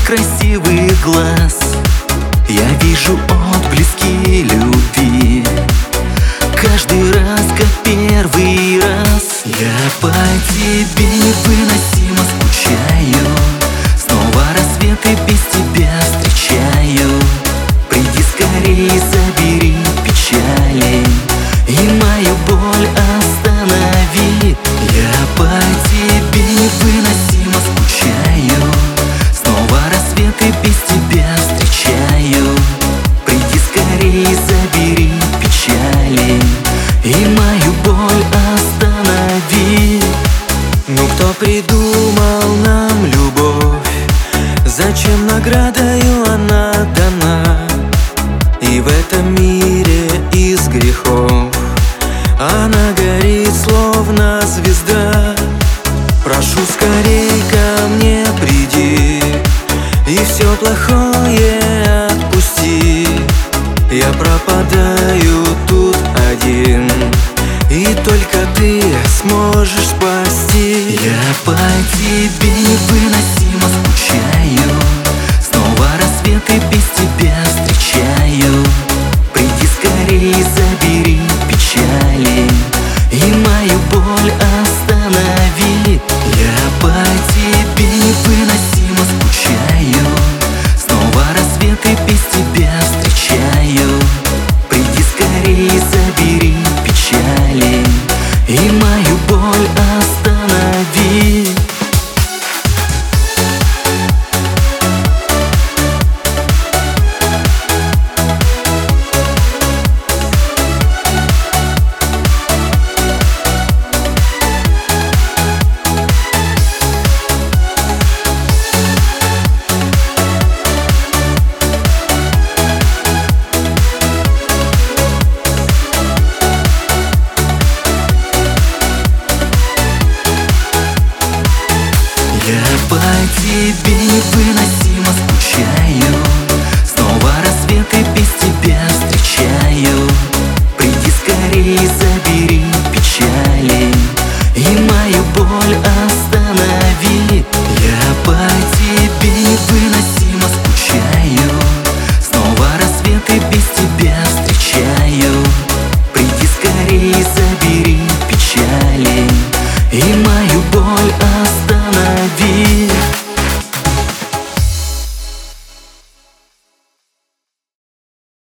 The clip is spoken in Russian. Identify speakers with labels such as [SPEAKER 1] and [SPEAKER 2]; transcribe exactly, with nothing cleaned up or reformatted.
[SPEAKER 1] красивых глаз я вижу отблески любви. Каждый раз, как первый раз, я по тебе невыносимо скучаю. Снова рассвет и без тебя встречаю. Приди скорей, забери печали и мою боль останови. Я по тебе невыносимо скучаю. Снова рассвет и без тебя встречаю. Приди скорей, забери печали и мою боль останови.
[SPEAKER 2] Ну кто придумал нам любовь? Зачем наградою она дана? И в этом мире из грехов она горит, словно звезда. Прошу, скорей ко мне приди и все плохое отпусти. Я пропадаю тут один, и только ты сможешь спасти.
[SPEAKER 1] Я по тебе невыносимо скучаю. Снова рассвет и без тебя встречаю. Приди скорей, забери печали и мою боль останови. Я по тебе невыносимо скучаю. Снова рассвет и без тебя встречаю. Приди скорей, забери печали и мою боль останови. Я по тебе невыносимо